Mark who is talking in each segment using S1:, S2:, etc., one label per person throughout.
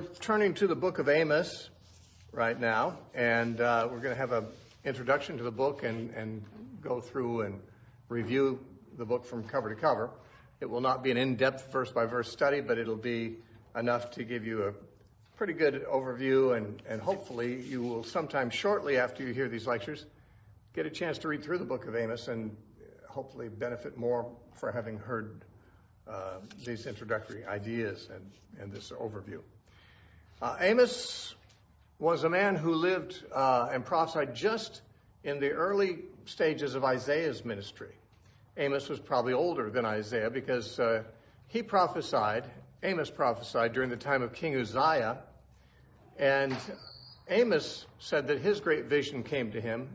S1: turning to the book of Amos right now, and we're going to have an introduction to the book and go through and review the book from cover to cover. It will not be an in-depth verse-by-verse study, but it'll be enough to give you a pretty good overview, and hopefully you will sometime shortly after you hear these lectures get a chance to read through the book of Amos and hopefully benefit more for having heard these introductory ideas and this overview. Amos was a man who lived and prophesied just in the early stages of Isaiah's ministry. Amos was probably older than Isaiah because Amos prophesied during the time of King Uzziah, and Isaiah said that his vision came to him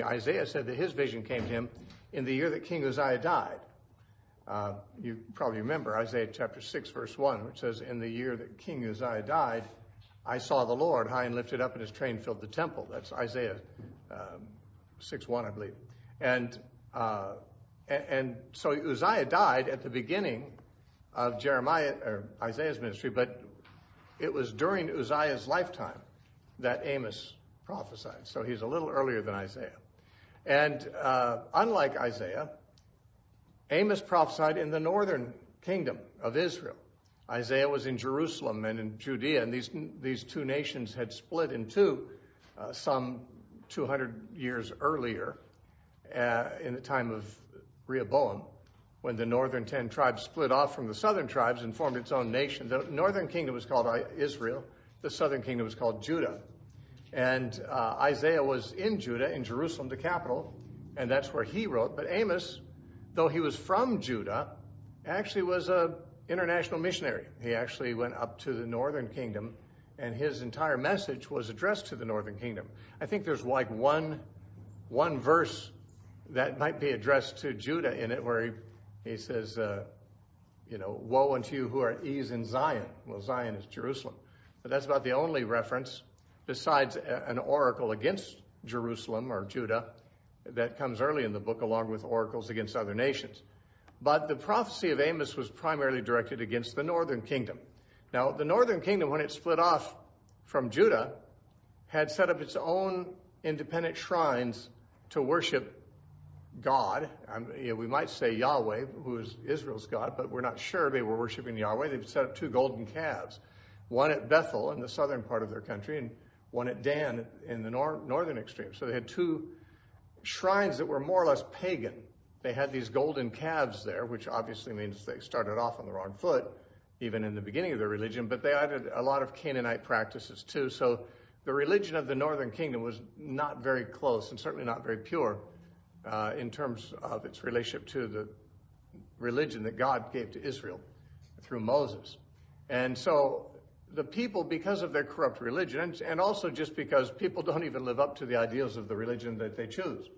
S1: in the year that King Uzziah died. You probably remember Isaiah chapter 6, verse 1, which says, "In the year that King Uzziah died, I saw the Lord high and lifted up, and his train filled the temple." That's Isaiah 6:1, I believe. And so Uzziah died at the beginning of Isaiah's ministry, but it was during Uzziah's lifetime that Amos prophesied. So he's a little earlier than Isaiah. And unlike Isaiah, Amos prophesied in the northern kingdom of Israel. Isaiah was in Jerusalem and in Judea, and these two nations had split in two some 200 years earlier in the time of Rehoboam, when the northern 10 tribes split off from the southern tribes and formed its own nation. The northern kingdom was called Israel. The southern kingdom was called Judah. And Isaiah was in Judah, in Jerusalem, the capital, and that's where he wrote. But Amos, though he was from Judah, actually was an international missionary. He actually went up to the northern kingdom, and his entire message was addressed to the northern kingdom. I think there's like one verse that might be addressed to Judah in it, where he says, "Woe unto you who are at ease in Zion." Well, Zion is Jerusalem. But that's about the only reference, besides an oracle against Jerusalem or Judah, that comes early in the book, along with oracles against other nations. But the prophecy of Amos was primarily directed against the northern kingdom. Now, the northern kingdom, when it split off from Judah, had set up its own independent shrines to worship God. We might say Yahweh, who is Israel's God, but we're not sure they were worshiping Yahweh. They've set up two golden calves, one at Bethel in the southern part of their country and one at Dan in the northern extreme. So they had two shrines that were more or less pagan. They had these golden calves there, which obviously means they started off on the wrong foot, even in the beginning of their religion, but they added a lot of Canaanite practices too. So the religion of the northern kingdom was not very close and certainly not very pure in terms of its relationship to the religion that God gave to Israel through Moses. And so the people, because of their corrupt religion, and also just because people don't even live up to the ideals of the religion that they choose,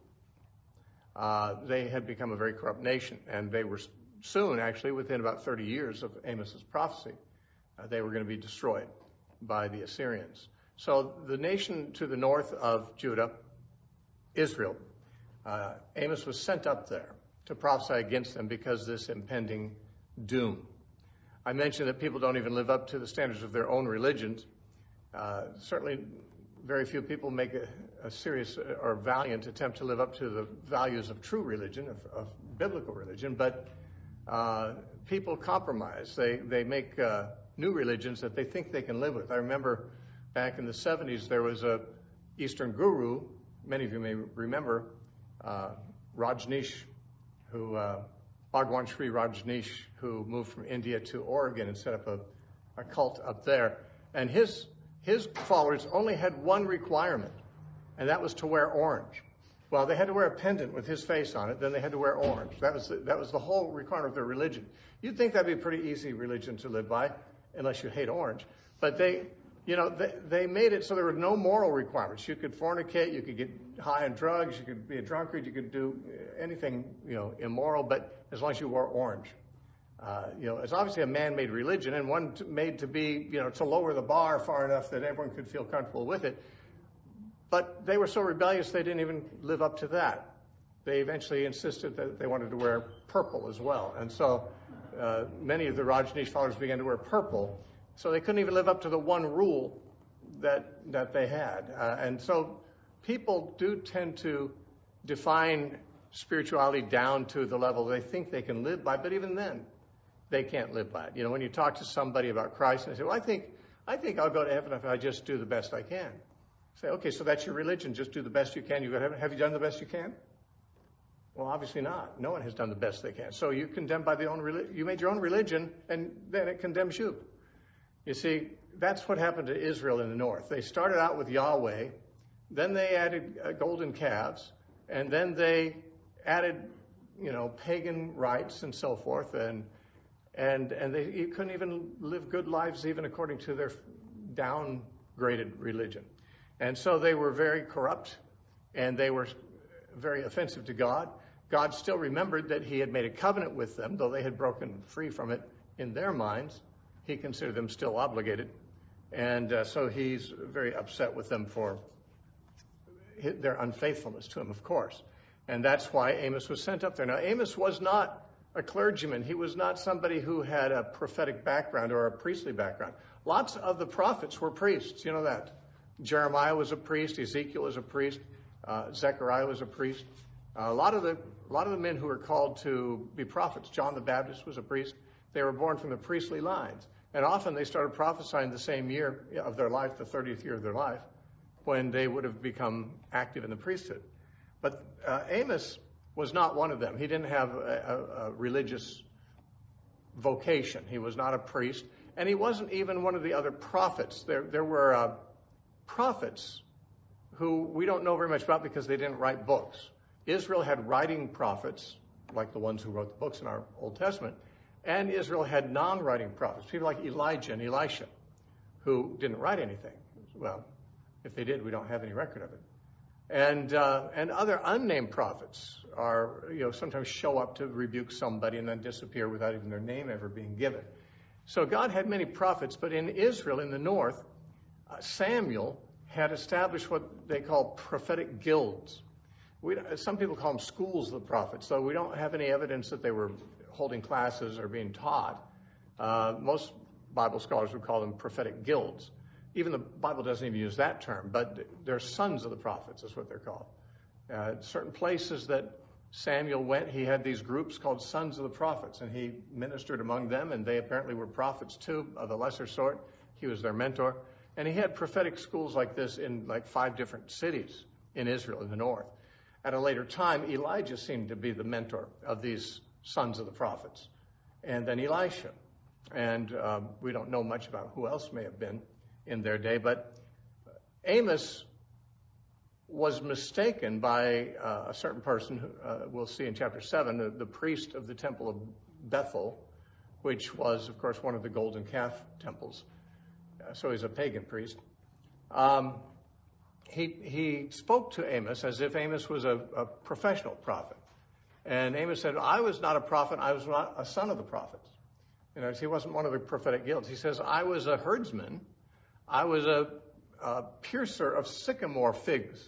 S1: they had become a very corrupt nation. And they were soon, actually, within about 30 years of Amos's prophecy, they were going to be destroyed by the Assyrians. So the nation to the north of Judah, Israel, Amos was sent up there to prophesy against them because of this impending doom. I mentioned that people don't even live up to the standards of their own religions. Certainly, very few people make a serious or valiant attempt to live up to the values of true religion, of biblical religion, but people compromise. They make new religions that they think they can live with. I remember back in the 70s, there was a Eastern guru, many of you may remember, Rajneesh, Bhagwan Sri Rajneesh, who moved from India to Oregon and set up a cult up there. And his followers only had one requirement, and that was to wear orange. Well, they had to wear a pendant with his face on it, then they had to wear orange. That was the whole requirement of their religion. You'd think that'd be a pretty easy religion to live by, unless you hate orange. But they made it so there were no moral requirements. You could fornicate, you could get high on drugs, you could be a drunkard, you could do anything, immoral, but as long as you wore orange. It's obviously a man-made religion, and one made to be, to lower the bar far enough that everyone could feel comfortable with it. But they were so rebellious they didn't even live up to that. They eventually insisted that they wanted to wear purple as well. And so many of the Rajneesh followers began to wear purple So they couldn't even live up to the one rule that they had. And so people do tend to define spirituality down to the level they think they can live by, but even then, they can't live by it. You know, when you talk to somebody about Christ and they say, well, I think I'll go to heaven if I just do the best I can. Say, okay, so that's your religion. Just do the best you can. You go to heaven. Have you done the best you can? Well, obviously not. No one has done the best they can. So you're condemned by you made your own religion, and then it condemns you. You see, that's what happened to Israel in the north. They started out with Yahweh, then they added golden calves, and then they added, pagan rites and so forth, and you couldn't even live good lives even according to their downgraded religion. And so they were very corrupt, and they were very offensive to God. God still remembered that he had made a covenant with them, though they had broken free from it in their minds. He considered them still obligated. And so he's very upset with them for their unfaithfulness to him, of course. And that's why Amos was sent up there. Now, Amos was not a clergyman. He was not somebody who had a prophetic background or a priestly background. Lots of the prophets were priests. You know that. Jeremiah was a priest. Ezekiel was a priest. Zechariah was a priest. A lot of the men who were called to be prophets, John the Baptist was a priest. They were born from the priestly lines. And often they started prophesying the same year of their life, the 30th year of their life, when they would have become active in the priesthood. But Amos was not one of them. He didn't have a religious vocation. He was not a priest. And he wasn't even one of the other prophets. There were prophets who we don't know very much about because they didn't write books. Israel had writing prophets, like the ones who wrote the books in our Old Testament, and Israel had non-writing prophets, people like Elijah and Elisha, who didn't write anything. Well, if they did, we don't have any record of it. And other unnamed prophets are, sometimes show up to rebuke somebody and then disappear without even their name ever being given. So God had many prophets, but in Israel, in the north, Samuel had established what they call prophetic guilds. Some people call them schools of the prophets, so we don't have any evidence that they were holding classes or being taught. Most Bible scholars would call them prophetic guilds. Even the Bible doesn't even use that term, but they're sons of the prophets is what they're called. Certain places that Samuel went, he had these groups called sons of the prophets, and he ministered among them, and they apparently were prophets too, of the lesser sort. He was their mentor. And he had prophetic schools like this in like 5 different cities in Israel in the north. At a later time, Elijah seemed to be the mentor of these sons of the prophets. And then Elisha. And we don't know much about who else may have been in their day. But Amos was mistaken by a certain person, we'll see in chapter 7, the priest of the temple of Bethel, which was, of course, one of the golden calf temples. So he's a pagan priest. He spoke to Amos as if Amos was a professional prophet. And Amos said, I was not a prophet, I was not a son of the prophets. He wasn't one of the prophetic guilds. He says, I was a herdsman. I was a piercer of sycamore figs.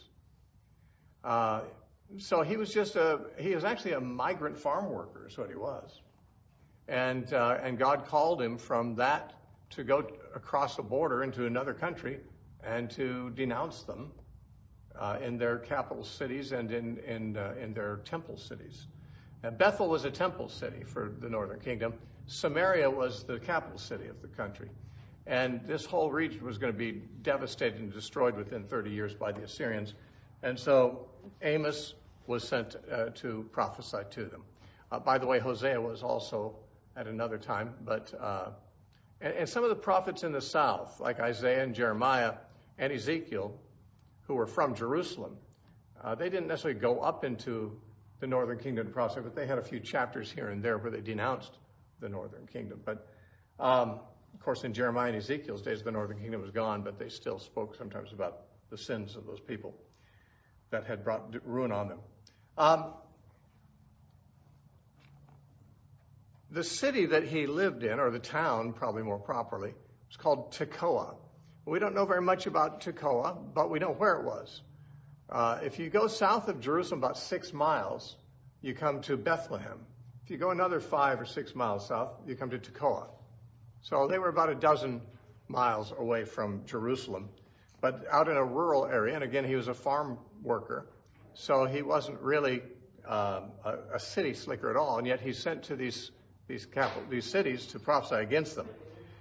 S1: So he was actually a migrant farm worker is what he was. And God called him from that to go across the border into another country and to denounce them in their capital cities and in their temple cities. And Bethel was a temple city for the northern kingdom. Samaria was the capital city of the country. And this whole region was going to be devastated and destroyed within 30 years by the Assyrians. And so Amos was sent to prophesy to them. By the way, Hosea was also at another time, but and some of the prophets in the south, like Isaiah and Jeremiah and Ezekiel, who were from Jerusalem, they didn't necessarily go up into the northern kingdom to prophesy, but they had a few chapters here and there where they denounced the northern kingdom. But of course, in Jeremiah and Ezekiel's days, the northern kingdom was gone, but they still spoke sometimes about the sins of those people that had brought ruin on them. The city that he lived in, or the town, probably more properly, was called Tekoa. We don't know very much about Tekoa, but we know where it was. If you go south of Jerusalem about 6 miles, you come to Bethlehem. If you go another 5 or 6 miles south, you come to Tekoa. So they were about a dozen miles away from Jerusalem, but out in a rural area. And again, he was a farm worker, so he wasn't really a city slicker at all. And yet he's sent to these cities to prophesy against them.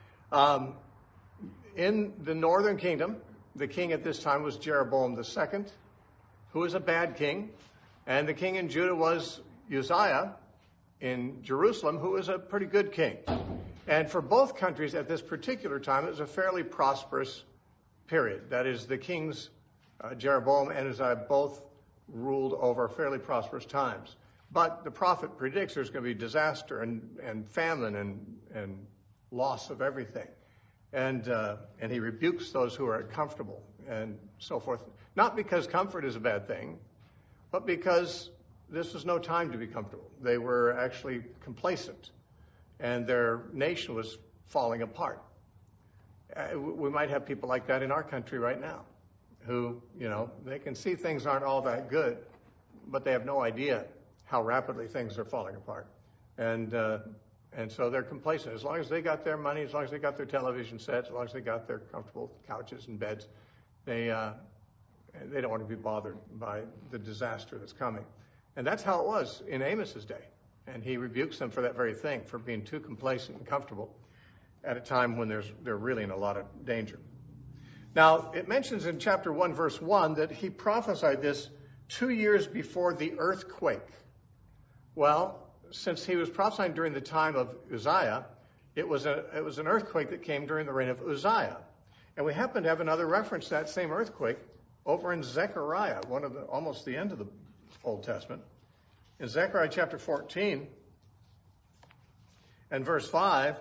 S1: In the northern kingdom, the king at this time was Jeroboam II, who was a bad king, and the king in Judah was Uzziah in Jerusalem, who was a pretty good king. And for both countries at this particular time, it was a fairly prosperous period. That is, the kings, Jeroboam and Uzziah, both ruled over fairly prosperous times. But the prophet predicts there's going to be disaster and famine and loss of everything. And he rebukes those who are comfortable and so forth. Not because comfort is a bad thing, but because this was no time to be comfortable. They were actually complacent, and their nation was falling apart. We might have people like that in our country right now, who, they can see things aren't all that good, but they have no idea how rapidly things are falling apart. And so they're complacent. As long as they got their money, as long as they got their television sets, as long as they got their comfortable couches and beds, they don't want to be bothered by the disaster that's coming. And that's how it was in Amos's day. And he rebukes them for that very thing, for being too complacent and comfortable at a time when they're really in a lot of danger. Now, it mentions in chapter 1, verse 1, that he prophesied this 2 years before the earthquake. Well, since he was prophesying during the time of Uzziah, it was an earthquake that came during the reign of Uzziah. And we happen to have another reference to that same earthquake over in Zechariah, almost the end of the Old Testament. In Zechariah chapter 14 and verse 5,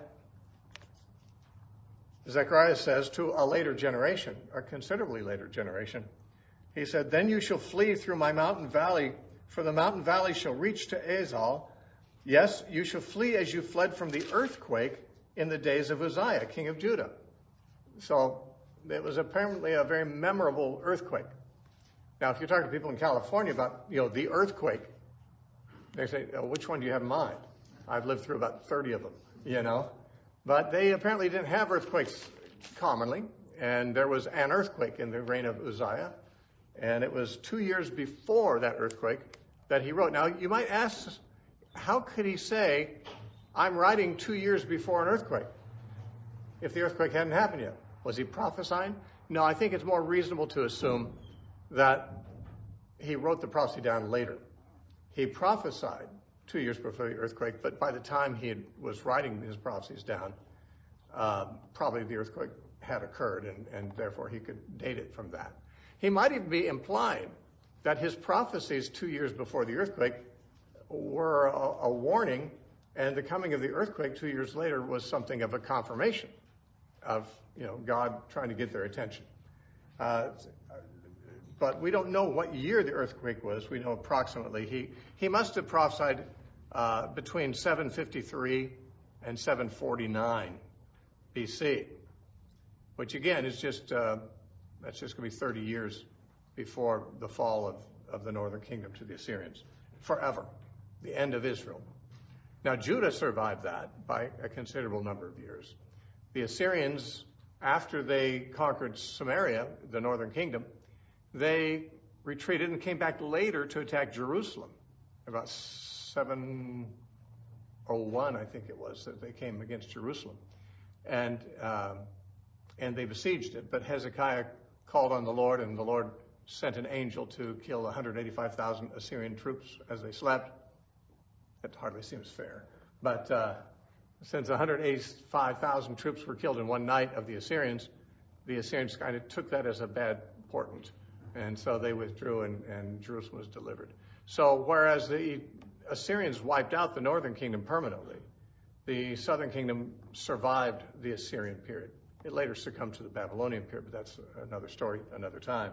S1: Zechariah says to a later generation, a considerably later generation, he said, "Then you shall flee through my mountain valley, for the mountain valley shall reach to Azal. Yes, you shall flee as you fled from the earthquake in the days of Uzziah, king of Judah." So it was apparently a very memorable earthquake. Now, if you talk to people in California about, the earthquake, they say, "Which one do you have in mind?" I've lived through about 30 of them, But they apparently didn't have earthquakes commonly, and there was an earthquake in the reign of Uzziah, and it was 2 years before that earthquake that he wrote. Now, you might ask, how could he say, "I'm writing 2 years before an earthquake," if the earthquake hadn't happened yet? Was he prophesying? No, I think it's more reasonable to assume that he wrote the prophecy down later. He prophesied 2 years before the earthquake, but by the time he was writing his prophecies down, probably the earthquake had occurred, and therefore he could date it from that. He might even be implying that his prophecies 2 years before the earthquake were a warning, and the coming of the earthquake 2 years later was something of a confirmation of God trying to get their attention. But we don't know what year the earthquake was. We know approximately. He must have prophesied between 753 and 749 BC, which again is that's just going to be 30 years before the fall of the northern kingdom to the Assyrians, forever, the end of Israel. Now, Judah survived that by a considerable number of years. The Assyrians, after they conquered Samaria, the northern kingdom, they retreated and came back later to attack Jerusalem. About 701, I think it was, that they came against Jerusalem. And they besieged it. But Hezekiah called on the Lord, and the Lord sent an angel to kill 185,000 Assyrian troops as they slept. That hardly seems fair. But since 185,000 troops were killed in one night of the Assyrians kind of took that as a bad portent. And so they withdrew, and Jerusalem was delivered. So whereas the Assyrians wiped out the northern kingdom permanently, the southern kingdom survived the Assyrian period. It later succumbed to the Babylonian period, but that's another story, another time.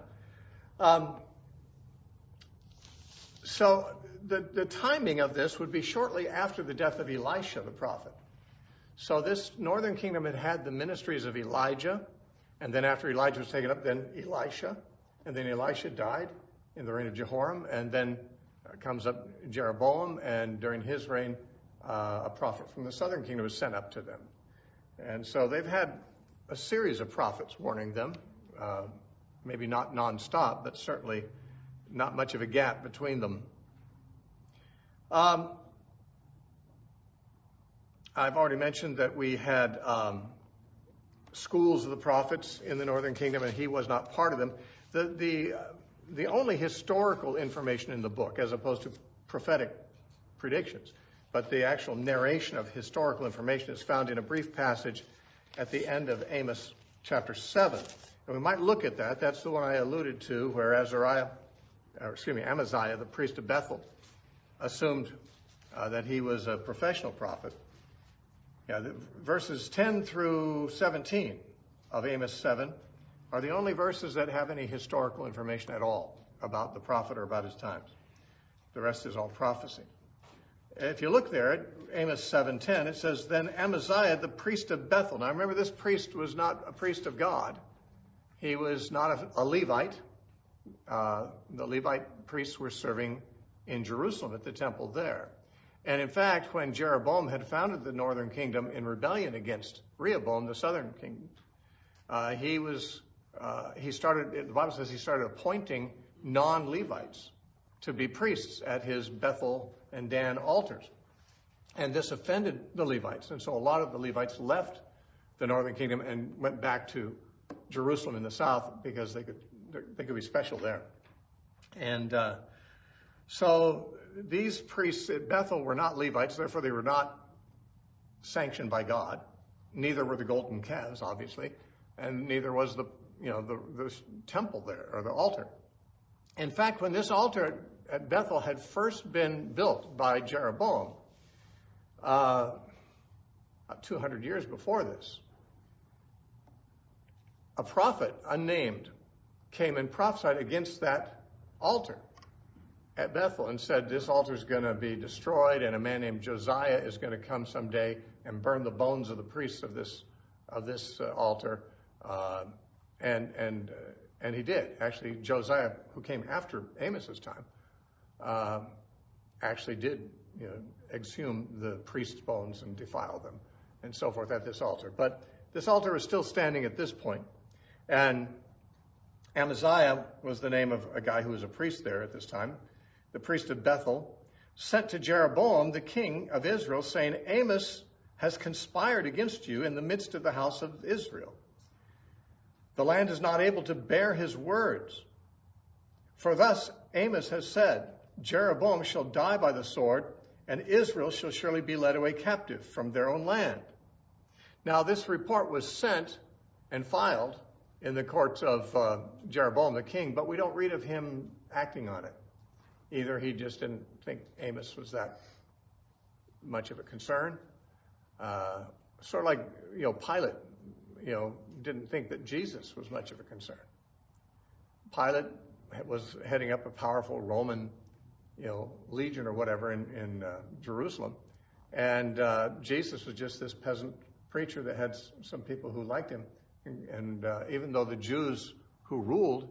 S1: So the timing of this would be shortly after the death of Elisha, the prophet. So this northern kingdom had the ministries of Elijah, and then after Elijah was taken up, then Elisha, and then Elisha died in the reign of Jehoram, and then comes up Jeroboam, and during his reign, a prophet from the southern kingdom was sent up to them. And so they've had a series of prophets warning them, maybe not nonstop, but certainly not much of a gap between them. I've already mentioned that we had schools of the prophets in the northern kingdom, and he was not part of them. The only historical information in the book, as opposed to prophetic predictions, but the actual narration of historical information is found in a brief passage at the end of Amos chapter 7. And we might look at that. That's the one I alluded to, where Amaziah, the priest of Bethel, assumed that he was a professional prophet. Verses 10 through 17 of Amos 7 are the only verses that have any historical information at all about the prophet or about his times. The rest is all prophecy. If you look there at Amos 7:10, it says, "Then Amaziah, the priest of Bethel." Now remember, this priest was not a priest of God. He was not a Levite. The Levite priests were serving in Jerusalem at the temple there. And in fact, when Jeroboam had founded the northern kingdom in rebellion against Rehoboam, the southern kingdom, the Bible says he started appointing non-Levites to be priests at his Bethel and Dan altars. And this offended the Levites. And so a lot of the Levites left the northern kingdom and went back to Jerusalem in the south because they could be special there. And so these priests at Bethel were not Levites, therefore they were not sanctioned by God. Neither were the golden calves, obviously, and neither was the temple there, or the altar. In fact, when this altar at Bethel had first been built by Jeroboam, about 200 years before this, a prophet, unnamed, came and prophesied against that altar at Bethel and said, this altar is going to be destroyed, and a man named Josiah is going to come someday and burn the bones of the priests of this altar. And he did. Actually, Josiah, who came after Amos's time, actually did exhume the priest's bones and defile them and so forth at this altar. But this altar was still standing at this point. And Amaziah was the name of a guy who was a priest there at this time. The priest of Bethel sent to Jeroboam, the king of Israel, saying, Amos has conspired against you in the midst of the house of Israel. The land is not able to bear his words. For thus Amos has said, Jeroboam shall die by the sword, and Israel shall surely be led away captive from their own land. Now this report was sent and filed in the courts of Jeroboam the king, but we don't read of him acting on it. Either he just didn't think Amos was that much of a concern. Sort of like, Pilate, didn't think that Jesus was much of a concern. Pilate was heading up a powerful Roman, legion or whatever in Jerusalem. And Jesus was just this peasant preacher that had some people who liked him. And even though the Jews who ruled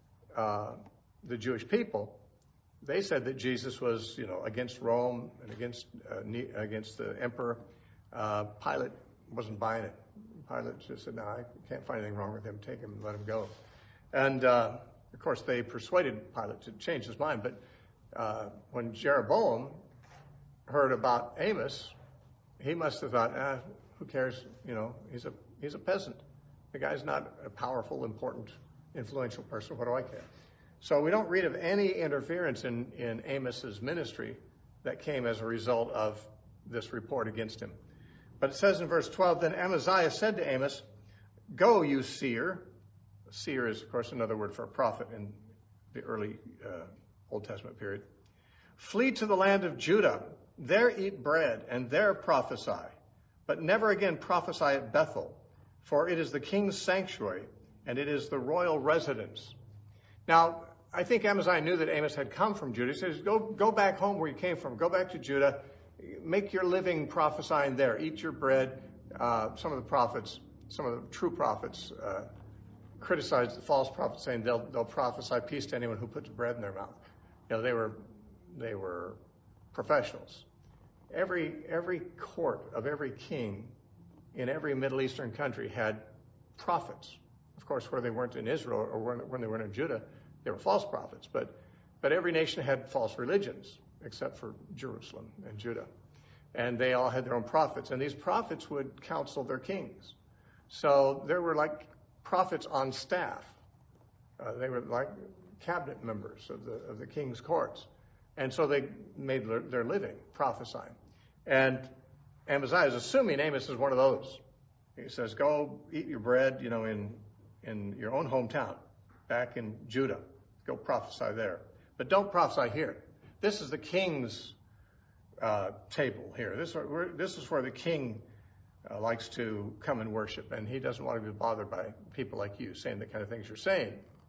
S1: the Jewish people, they said that Jesus was, against Rome and against the emperor, Pilate wasn't buying it. Pilate just said, no, I can't find anything wrong with him. Take him and let him go. And, of course, they persuaded Pilate to change his mind. But when Jeroboam heard about Amos, he must have thought, who cares? He's a peasant. The guy's not a powerful, important, influential person. What do I care? So we don't read of any interference in Amos's ministry that came as a result of this report against him. But it says in verse 12, then Amaziah said to Amos, go, you seer. Seer is, of course, another word for a prophet in the early Old Testament period. Flee to the land of Judah. There eat bread, and there prophesy. But never again prophesy at Bethel, for it is the king's sanctuary, and it is the royal residence. Now, I think Amaziah knew that Amos had come from Judah. He says, go back home where you came from. Go back to Judah. Make your living prophesying there. Eat your bread. Some of the true prophets, criticized the false prophets, saying they'll prophesy peace to anyone who puts bread in their mouth. They were professionals. Every court of every king in every Middle Eastern country had prophets. Of course, where they weren't in Israel or when they weren't in Judah, they were false prophets. But every nation had false religions except for Jerusalem and Judah. And they all had their own prophets. And these prophets would counsel their kings. So there were like prophets on staff. They were like cabinet members of the king's courts. And so they made their living prophesying. And Amaziah is assuming Amos is one of those. He says, go eat your bread, in your own hometown, back in Judah. Go prophesy there. But don't prophesy here. This is the king's table here. This is where the king likes to come and worship, and he doesn't want to be bothered by people like you saying the kind of things you're saying.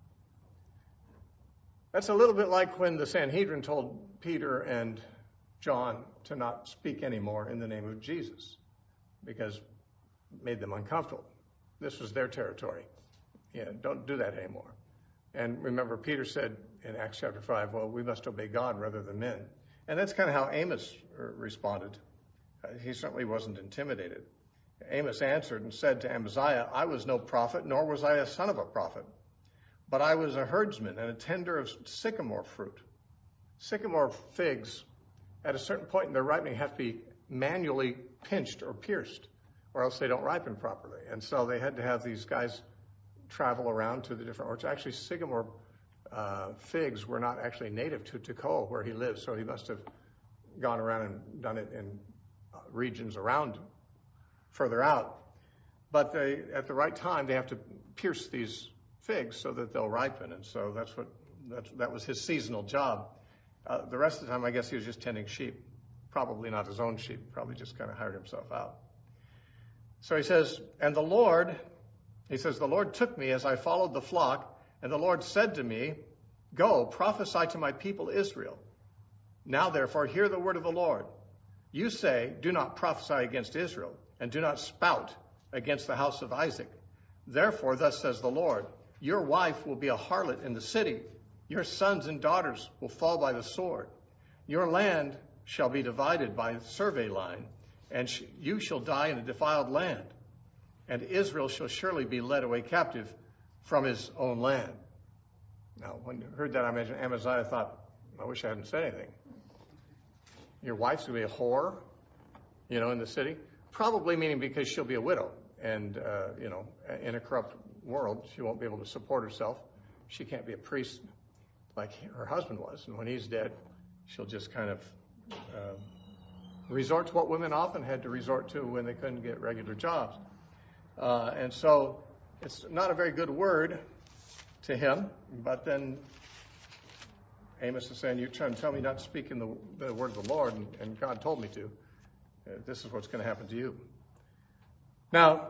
S1: That's a little bit like when the Sanhedrin told Peter and John to not speak anymore in the name of Jesus because it made them uncomfortable. This was their territory. Don't do that anymore. And remember, Peter said in Acts chapter 5, well, we must obey God rather than men. And that's kind of how Amos responded. He certainly wasn't intimidated. Amos answered and said to Amaziah, I was no prophet, nor was I a son of a prophet, but I was a herdsman and a tender of sycamore fruit. Sycamore figs, at a certain point in their ripening, have to be manually pinched or pierced, or else they don't ripen properly. And so they had to have these guys travel around to the different orchards. Actually, sycamore figs were not actually native to Tekoa, where he lives, so he must have gone around and done it in regions around, further out. But at the right time, they have to pierce these figs so that they'll ripen, and so that was his seasonal job. The rest of the time, I guess he was just tending sheep, probably not his own sheep, probably just kind of hired himself out. So he says, the Lord took me as I followed the flock, and the Lord said to me, go, prophesy to my people Israel. Now, therefore, hear the word of the Lord. You say, do not prophesy against Israel, and do not spout against the house of Isaac. Therefore, thus says the Lord, your wife will be a harlot in the city. Your sons and daughters will fall by the sword. Your land shall be divided by survey line, and you shall die in a defiled land. And Israel shall surely be led away captive from his own land. Now, when you heard that, I imagine Amaziah thought, I wish I hadn't said anything. Your wife's going to be a whore, in the city? Probably meaning because she'll be a widow. And, in a corrupt world, she won't be able to support herself. She can't be a priest like her husband was. And when he's dead, she'll just kind of resort to what women often had to resort to when they couldn't get regular jobs. And so it's not a very good word to him, but then Amos is saying, you're trying to tell me not to speak in the word of the Lord, and God told me to. This is what's going to happen to you. Now,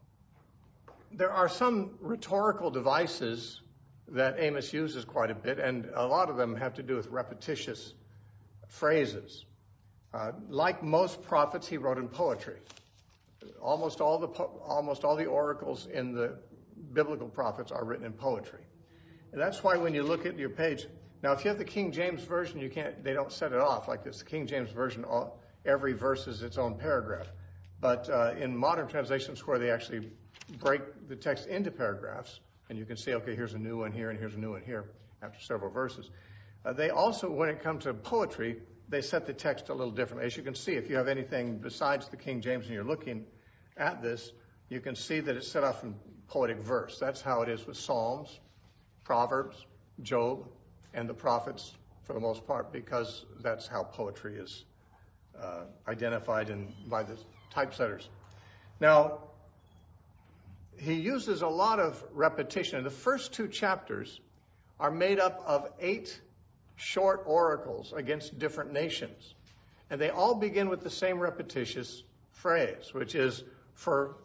S1: there are some rhetorical devices that Amos uses quite a bit, and a lot of them have to do with repetitious phrases. Like most prophets, he wrote in poetry. Almost all the oracles in the biblical prophets are written in poetry. And that's why when you look at your page, now if you have the King James Version, they don't set it off like this. The King James Version, every verse is its own paragraph. But in modern translations where they actually break the text into paragraphs, and you can see, okay, here's a new one here and here's a new one here after several verses. They also, when it comes to poetry, they set the text a little differently. As you can see, if you have anything besides the King James and you're looking at this, you can see that it's set off in poetic verse. That's how it is with Psalms, Proverbs, Job, and the prophets for the most part, because that's how poetry is identified by the typesetters. Now, he uses a lot of repetition. The first 2 chapters are made up of 8 short oracles against different nations. And they all begin with the same repetitious phrase, which is for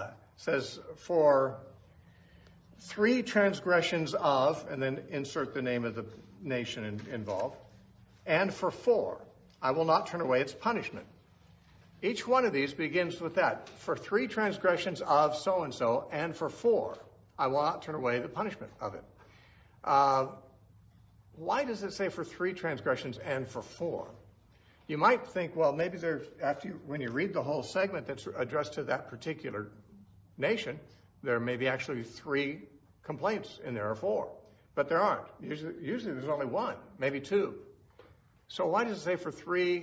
S1: 3 transgressions of, and then insert the name of the nation involved, and for 4, I will not turn away its punishment. Each one of these begins with that. For 3 transgressions of so-and-so, and for 4, I will not turn away the punishment of it. Why does it say for 3 transgressions and for 4? You might think, well, maybe when you read the whole segment that's addressed to that particular nation, There may be actually 3 complaints in there, or 4, but there aren't. Usually there's only 1, maybe 2. So why does it say for 3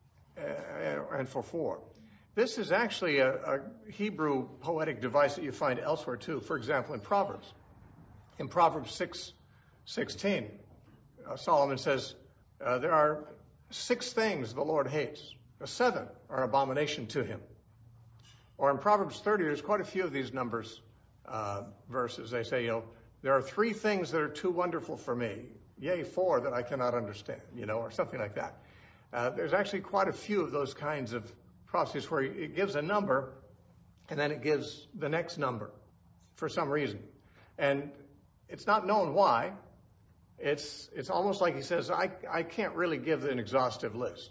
S1: and for 4? This is actually a Hebrew poetic device that you find elsewhere too. For example, in Proverbs. In Proverbs 6:16, Solomon says, there are 6 things the Lord hates. 7 are abomination to him. Or in Proverbs 30, there's quite a few of these numbers verses. They say, there are 3 things that are too wonderful for me. Yea, 4 that I cannot understand, or something like that. There's actually quite a few of those kinds of prophecies where it gives a number and then it gives the next number for some reason. And it's not known why. It's almost like he says, I can't really give an exhaustive list.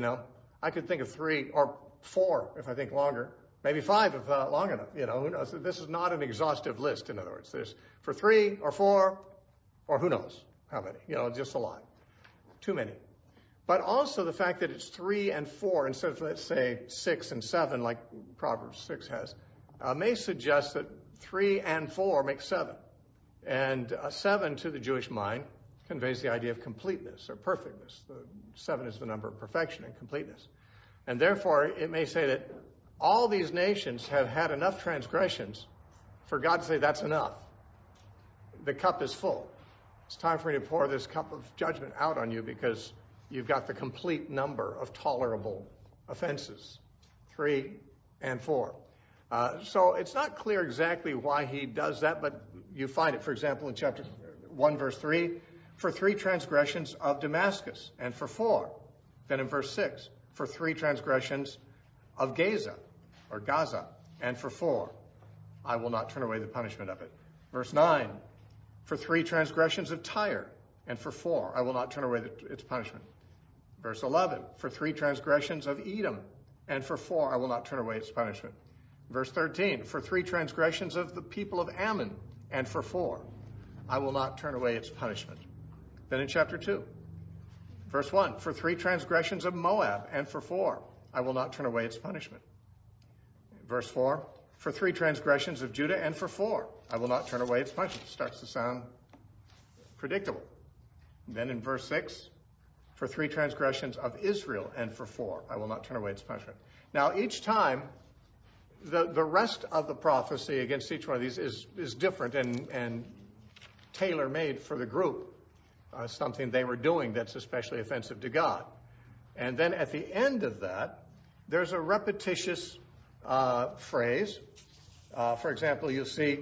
S1: I could think of 3 or 4 if I think longer, maybe 5 if not long enough. Who knows? This is not an exhaustive list. In other words, there's for 3 or 4 or who knows how many. Just a lot, too many. But also the fact that it's 3 and 4 instead of, let's say, 6 and 7 like Proverbs 6 has, may suggest that 3 and 4 make 7. And 7 to the Jewish mind conveys the idea of completeness or perfectness. 7 is the number of perfection and completeness. And therefore, it may say that all these nations have had enough transgressions for God to say that's enough. The cup is full. It's time for me to pour this cup of judgment out on you because you've got the complete number of tolerable offenses, 3 and 4. So it's not clear exactly why he does that, but you find it, for example, in chapter 1, verse 3, for 3 transgressions of Damascus, and for 4. Then in verse 6, for 3 transgressions of Gaza, or Gaza, and for 4, I will not turn away the punishment of it. Verse 9, for 3 transgressions of Tyre, and for 4, I will not turn away its punishment. Verse 11, for 3 transgressions of Edom, and for 4, I will not turn away its punishment. Verse 13, for 3 transgressions of the people of Ammon, and for 4, I will not turn away its punishment. Then in chapter 2, verse 1, for 3 transgressions of Moab, and for 4, I will not turn away its punishment. Verse 4, for 3 transgressions of Judah, and for 4, I will not turn away its punishment. Starts to sound predictable. Then in verse 6, for 3 transgressions of Israel, and for 4, I will not turn away its punishment. Now, each time, the rest of the prophecy against each one of these is different and tailor-made for the group, something they were doing that's especially offensive to God. And then at the end of that, there's a repetitious phrase. For example, you'll see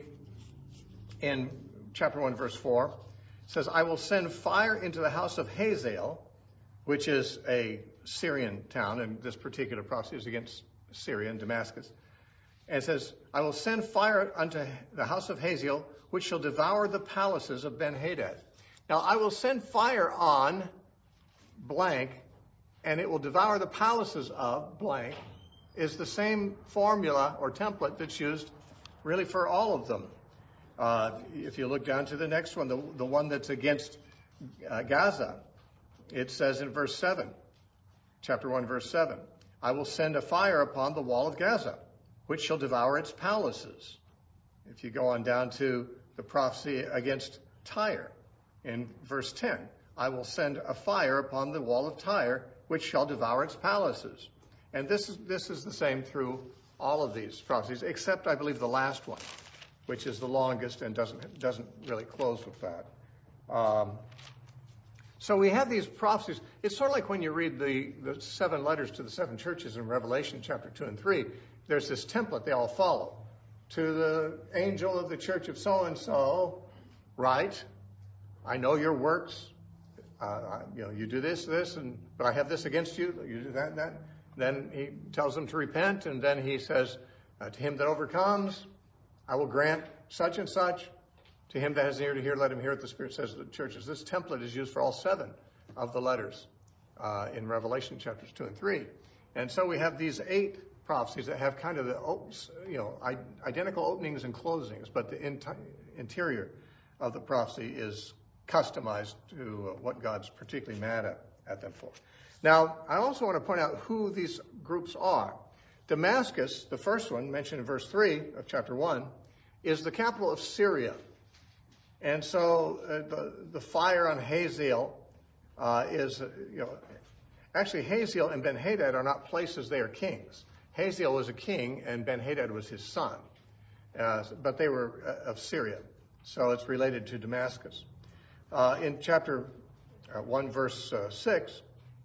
S1: in chapter 1, verse 4, it says, I will send fire into the house of Hazael, which is a Syrian town, and this particular prophecy is against Syria and Damascus. And it says, I will send fire unto the house of Hazael, which shall devour the palaces of Ben-Hadad. Now, I will send fire on blank, and it will devour the palaces of blank, is the same formula or template that's used really for all of them. If you look down to the next one, the one that's against Gaza, it says in verse 7, chapter 1, verse 7, I will send a fire upon the wall of Gaza, which shall devour its palaces. If you go on down to the prophecy against Tyre, in verse 10, I will send a fire upon the wall of Tyre, which shall devour its palaces. And this is the same through all of these prophecies, except I believe the last one, which is the longest and doesn't really close with that. So we have these prophecies. It's sort of like when you read the 7 letters to the 7 churches in Revelation chapter 2 and 3. There's this template they all follow. To the angel of the church of so-and-so, write, I know your works. You do this, but I have this against you. You do that, and that. Then he tells them to repent, and then he says, to him that overcomes, I will grant such and such. To him that has an ear to hear, let him hear what the Spirit says to the churches. This template is used for all 7 of the letters in Revelation chapters 2 and 3. And so we have these 8 prophecies that have kind of the identical openings and closings, but the interior of the prophecy is customized to what God's particularly mad at them for. Now, I also want to point out who these groups are. Damascus, the first one mentioned in verse 3 of chapter 1, is the capital of Syria. And so the fire on Hazael is, actually Hazael and Ben-Hadad are not places, they are kings. Hazael was a king and Ben-Hadad was his son, but they were of Syria. So it's related to Damascus. In chapter 1, verse 6,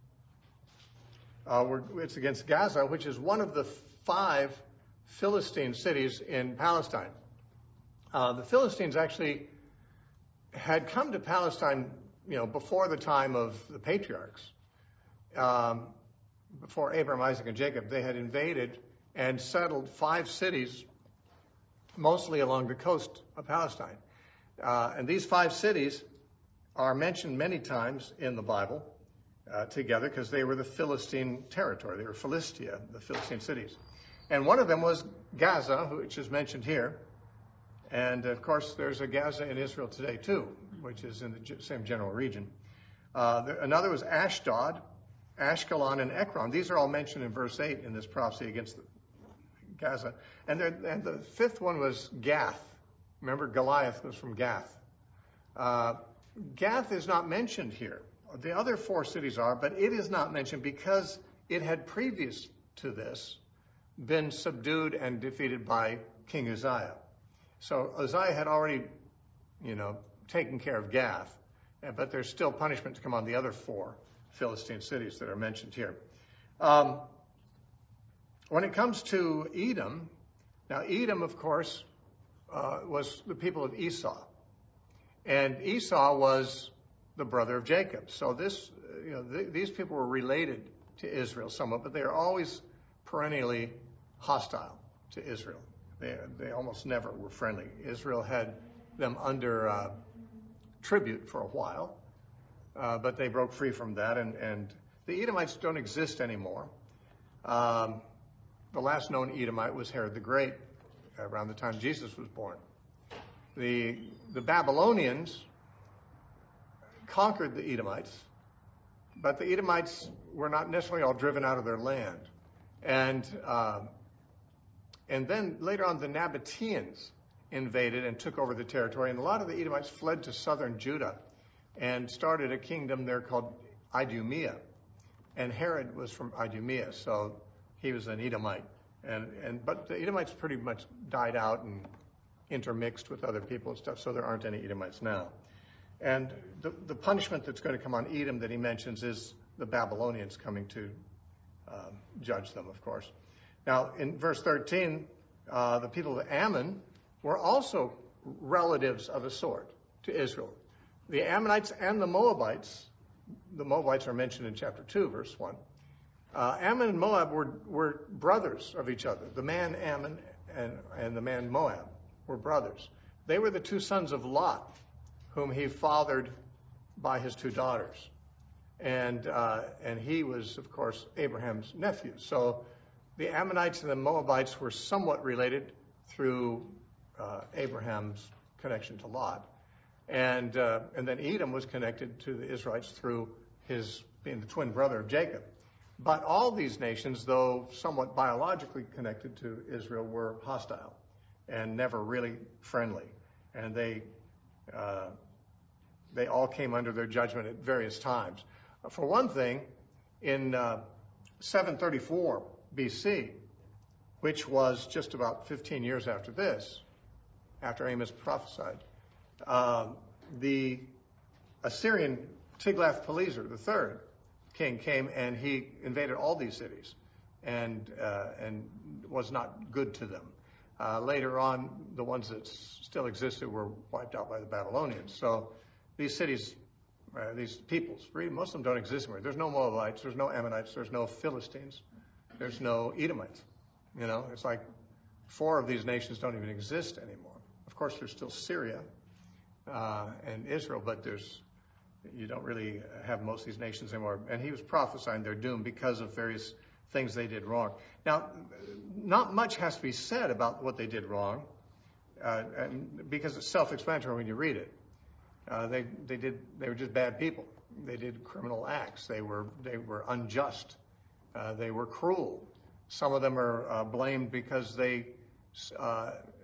S1: it's against Gaza, which is one of the 5 Philistine cities in Palestine. The Philistines actually had come to Palestine, before the time of the patriarchs. Before Abraham, Isaac, and Jacob, they had invaded and settled 5 cities, mostly along the coast of Palestine. And these 5 cities are mentioned many times in the Bible together because they were the Philistine territory. They were Philistia, the Philistine cities. And one of them was Gaza, which is mentioned here. And, of course, there's a Gaza in Israel today, too, which is in the same general region. Another was Ashdod, Ashkelon, and Ekron. These are all mentioned in verse 8 in this prophecy against Gaza. And the 5th one was Gath. Remember, Goliath was from Gath. Gath is not mentioned here. The other 4 cities are, but it is not mentioned because it had previous to this been subdued and defeated by King Uzziah. So Uzziah had already, taken care of Gath, but there's still punishment to come on the other 4 Philistine cities that are mentioned here. When it comes to Edom, now Edom, of course, was the people of Esau. And Esau was the brother of Jacob. So these people were related to Israel somewhat, but they are always perennially hostile to Israel. They almost never were friendly. Israel had them under tribute for a while, but they broke free from that, and the Edomites don't exist anymore. The last known Edomite was Herod the Great, around the time Jesus was born. The Babylonians conquered the Edomites, but the Edomites were not necessarily all driven out of their land. And then later on, the Nabateans invaded and took over the territory, and a lot of the Edomites fled to southern Judah and started a kingdom there called Idumea. And Herod was from Idumea, so he was an Edomite. But the Edomites pretty much died out and intermixed with other people and stuff, so there aren't any Edomites now. And the punishment that's going to come on Edom that he mentions is the Babylonians coming to judge them, of course. Now, in verse 13, the people of Ammon were also relatives of a sort to Israel. The Ammonites and the Moabites are mentioned in chapter 2, verse 1. Ammon and Moab were brothers of each other. The man Ammon and the man Moab were brothers. They were the 2 sons of Lot, whom he fathered by his 2 daughters. And he was, of course, Abraham's nephew. So the Ammonites and the Moabites were somewhat related through Abraham's connection to Lot. And then Edom was connected to the Israelites through his being the twin brother of Jacob. But all these nations, though somewhat biologically connected to Israel, were hostile and never really friendly. And they all came under their judgment at various times. For one thing, in 734 BC, which was just about 15 years after this, after Amos prophesied, the Assyrian Tiglath-Pileser III king came and he invaded all these cities and was not good to them. Later on, the ones that still existed were wiped out by the Babylonians. So these cities, these peoples, most of them don't exist anymore. There's no Moabites, there's no Ammonites, there's no Philistines, there's no Edomites. It's like 4 of these nations don't even exist anymore. Of course, there's still Syria and Israel, but you don't really have most of these nations anymore. And he was prophesying their doom because of various things they did wrong. Now, not much has to be said about what they did wrong, because it's self-explanatory when you read it. They were just bad people. They did criminal acts. They were unjust. They were cruel. Some of them are blamed because the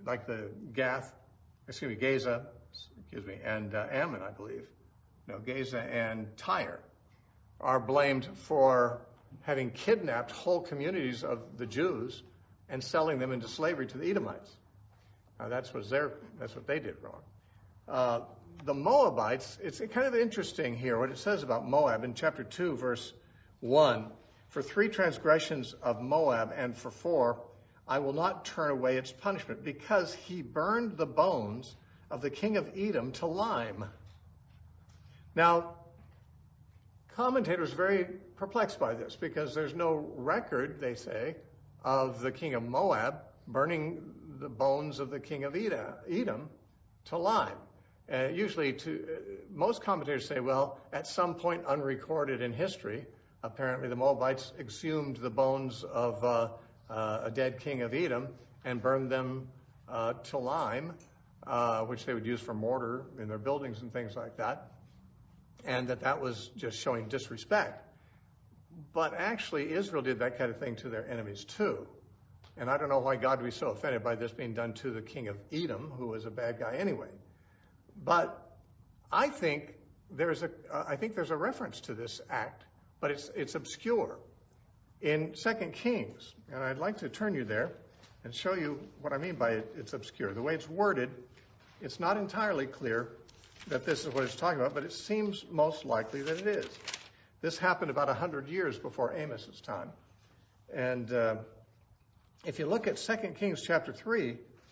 S1: like the Gaza, and Ammon, I believe. No, Gaza and Tyre are blamed for having kidnapped whole communities of the Jews and selling them into slavery to the Edomites. Now that's what they did wrong. The Moabites, it's kind of interesting here what it says about Moab in chapter 2, verse 1. For 3 transgressions of Moab and for 4, I will not turn away its punishment, because he burned the bones of the king of Edom to lime. Now, commentators are very perplexed by this, because there's no record, they say, of the king of Moab burning the bones of the king of Edom to lime. Usually, most commentators say, well, at some point unrecorded in history, apparently the Moabites exhumed the bones of a dead king of Edom and burned them to lime, which they would use for mortar in their buildings and things like that, and that was just showing disrespect. But actually, Israel did that kind of thing to their enemies too. And I don't know why God would be so offended by this being done to the king of Edom, who was a bad guy anyway. But I think there's a reference to this act, but it's obscure in 2 Kings, and I'd like to turn you there and show you what I mean by it's obscure. The way it's worded, it's not entirely clear that this is what it's talking about, but it seems most likely that it is. This happened about 100 years before Amos's time. And if you look at 2 Kings chapter 3,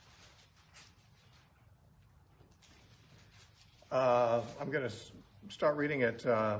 S1: I'm going to start reading it. Well,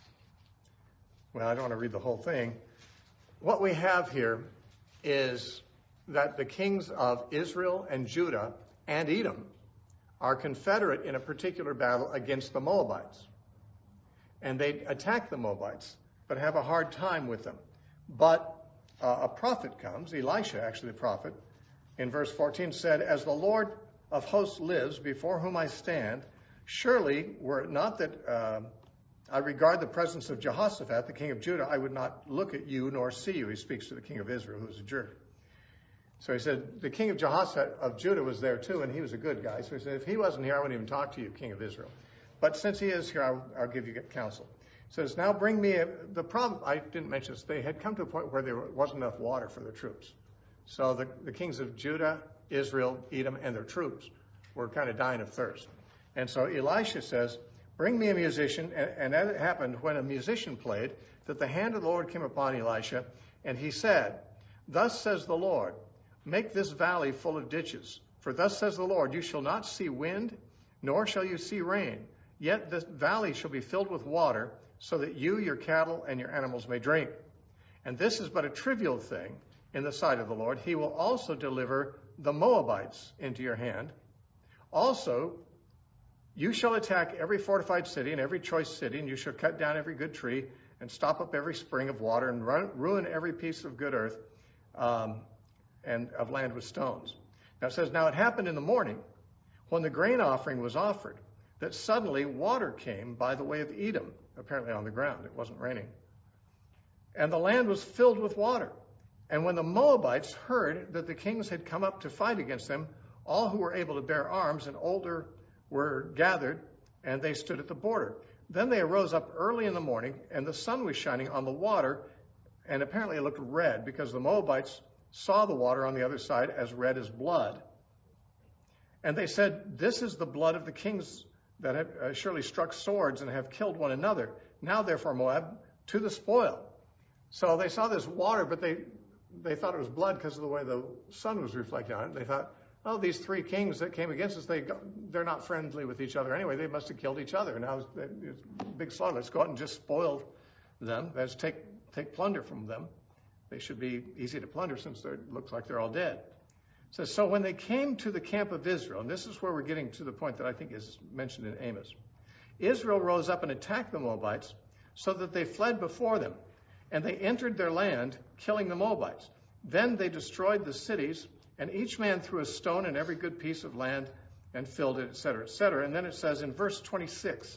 S1: I don't want to read the whole thing. What we have here is that the kings of Israel and Judah and Edom are confederate in a particular battle against the Moabites. And they attack the Moabites, but have a hard time with them. But a prophet comes, Elisha, actually the prophet, in verse 14 said, "As the Lord of hosts lives, before whom I stand, surely were it not that I regard the presence of Jehoshaphat, the king of Judah, I would not look at you nor see you." He speaks to the king of Israel, who is a jerk. So he said, the king of Jehoshaphat of Judah was there too, and he was a good guy. So he said, if he wasn't here, I wouldn't even talk to you, king of Israel. But since he is here, I'll give you counsel. He says, now bring me the problem. I didn't mention this. They had come to a point where there wasn't enough water for their troops. So the kings of Judah, Israel, Edom, and their troops were kind of dying of thirst. And so Elisha says, bring me a musician. And it happened when a musician played that the hand of the Lord came upon Elisha. And he said, thus says the Lord, make this valley full of ditches. For thus says the Lord, you shall not see wind, nor shall you see rain. Yet this valley shall be filled with water, so that you, your cattle, and your animals may drink. And this is but a trivial thing in the sight of the Lord. He will also deliver the Moabites into your hand. Also, you shall attack every fortified city and every choice city, and you shall cut down every good tree and stop up every spring of water and ruin every piece of good earth and of land with stones. Now it says, now it happened in the morning when the grain offering was offered that suddenly water came by the way of Edom, apparently on the ground. It wasn't raining. And the land was filled with water. And when the Moabites heard that the kings had come up to fight against them, all who were able to bear arms and older were gathered, and they stood at the border. Then they arose up early in the morning, and the sun was shining on the water, and apparently it looked red, because the Moabites saw the water on the other side as red as blood. And they said, this is the blood of the kings that have surely struck swords and have killed one another. Now, therefore, Moab, to the spoil. So they saw this water, but they thought it was blood because of the way the sun was reflecting on it. They thought, oh, these three kings that came against us, they're not friendly with each other anyway. They must have killed each other. Now it's a big slaughter. Let's go out and just spoil them. Let's take plunder from them. They should be easy to plunder since it looks like they're all dead. So when they came to the camp of Israel, and this is where we're getting to the point that I think is mentioned in Amos, Israel rose up and attacked the Moabites so that they fled before them, and they entered their land, killing the Moabites. Then they destroyed the cities, and each man threw a stone in every good piece of land and filled it, etc., etc. And then it says in verse 26,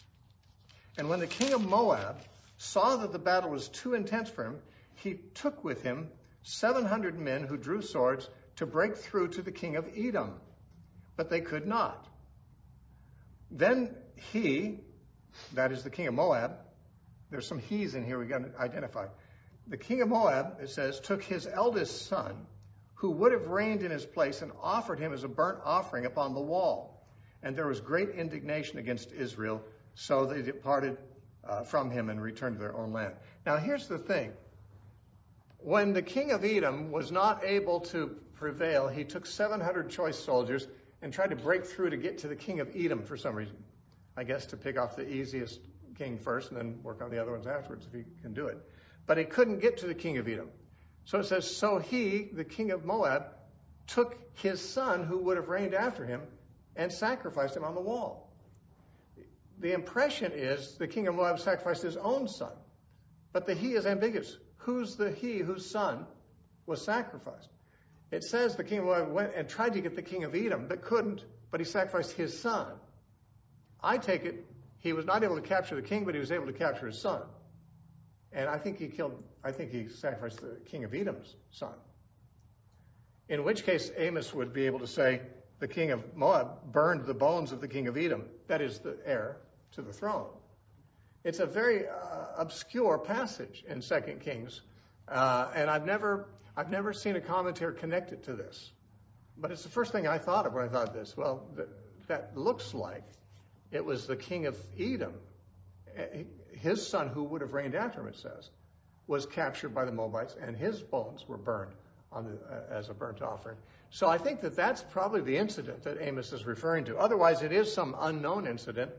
S1: and when the king of Moab saw that the battle was too intense for him, he took with him 700 men who drew swords to break through to the king of Edom, but they could not. Then he, that is the king of Moab, there's some he's in here we got to identify. The king of Moab, it says, took his eldest son, who would have reigned in his place, and offered him as a burnt offering upon the wall. And there was great indignation against Israel, so they departed from him and returned to their own land. Now here's the thing. When the king of Edom was not able to prevail, he took 700 choice soldiers and tried to break through to get to the king of Edom for some reason. I guess to pick off the easiest king first and then work on the other ones afterwards if he can do it. But he couldn't get to the king of Edom. So it says, so he, the king of Moab, took his son who would have reigned after him and sacrificed him on the wall. The impression is the king of Moab sacrificed his own son. But the he is ambiguous. Who's the he whose son was sacrificed? It says the king of Moab went and tried to get the king of Edom, but couldn't, but he sacrificed his son. I take it he was not able to capture the king, but he was able to capture his son. And I think he sacrificed the king of Edom's son. In which case, Amos would be able to say the king of Moab burned the bones of the king of Edom, that is the heir to the throne. It's a very obscure passage in 2 Kings, and I've never seen a commentator connect it to this. But it's the first thing I thought of when I thought this. Well, that looks like it was the king of Edom. His son, who would have reigned after him, it says, was captured by the Moabites, and his bones were burned as a burnt offering. So I think that's probably the incident that Amos is referring to. Otherwise, it is some unknown incident,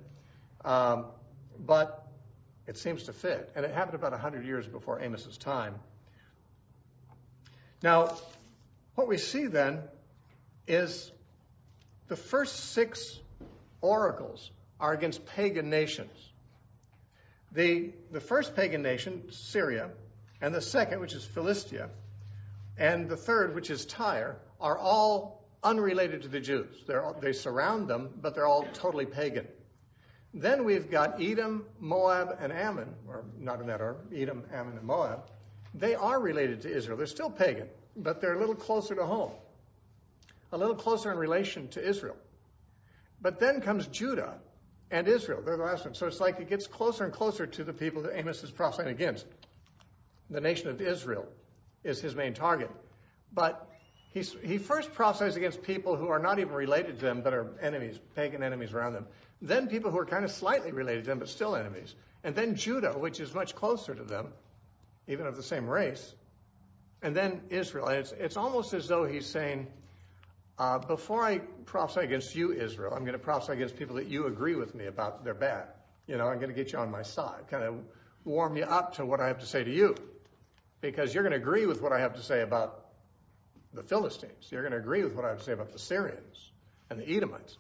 S1: but it seems to fit. And it happened about 100 years before Amos's time. Now, what we see then is the first 6 oracles are against pagan nations. The first pagan nation, Syria, and the second, which is Philistia, and the third, which is Tyre, are all unrelated to the Jews. They surround them, but they're all totally pagan. Then we've got Edom, Moab, and Ammon, or not in that order, Edom, Ammon, and Moab. They are related to Israel. They're still pagan, but they're a little closer to home, a little closer in relation to Israel. But then comes Judah and Israel. They're the last one. So it's like it gets closer and closer to the people that Amos is prophesying against. The nation of Israel is his main target. But he first prophesies against people who are not even related to them, but are enemies, pagan enemies around them. Then people who are kind of slightly related to them, but still enemies. And then Judah, which is much closer to them, even of the same race. And then Israel. And it's almost as though he's saying, before I prophesy against you, Israel, I'm going to prophesy against people that you agree with me about they're bad. I'm going to get you on my side, kind of warm you up to what I have to say to you. Because you're going to agree with what I have to say about the Philistines. You're going to agree with what I have to say about the Syrians and the Edomites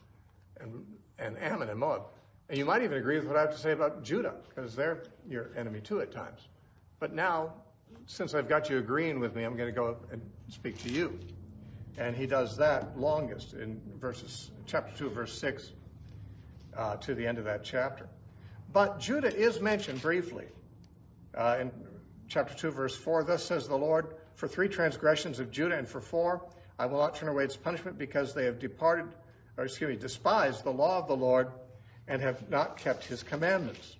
S1: and Ammon and Moab. And you might even agree with what I have to say about Judah, because they're your enemy too at times. But now, since I've got you agreeing with me, I'm going to go and speak to you. And he does that longest in chapter 2, verse 6, to the end of that chapter. But Judah is mentioned briefly in chapter 2, verse 4. Thus says the Lord, for 3 transgressions of Judah, and for 4, I will not turn away its punishment, because they have despised the law of the Lord and have not kept his commandments.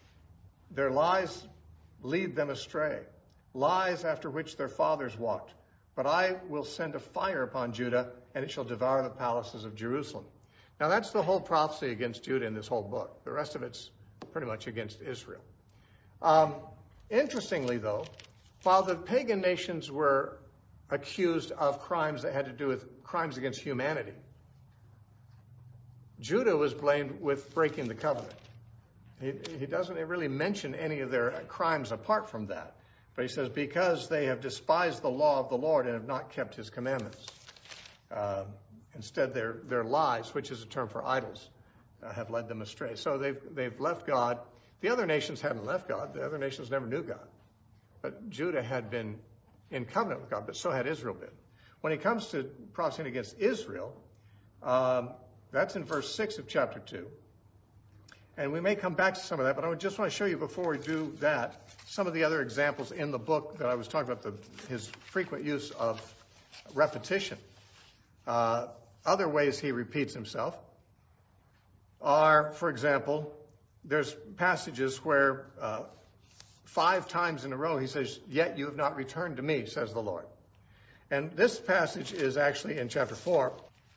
S1: Their lies lead them astray, lies after which their fathers walked. But I will send a fire upon Judah, and it shall devour the palaces of Jerusalem. Now that's the whole prophecy against Judah in this whole book. The rest of it's pretty much against Israel. Interestingly, though, while the pagan nations were accused of crimes that had to do with crimes against humanity, Judah was blamed with breaking the covenant. He doesn't really mention any of their crimes apart from that. But he says, because they have despised the law of the Lord and have not kept his commandments. Instead, their lies, which is a term for idols, have led them astray. So they've left God. The other nations hadn't left God. The other nations never knew God. But Judah had been in covenant with God, but so had Israel been. When it comes to prophesying against Israel, that's in verse 6 of chapter 2. And we may come back to some of that, but I just want to show you before we do that some of the other examples in the book that I was talking about, his frequent use of repetition. Other ways he repeats himself are, for example, there's passages where 5 times in a row he says, "Yet you have not returned to me," says the Lord. And this passage is actually in chapter 4.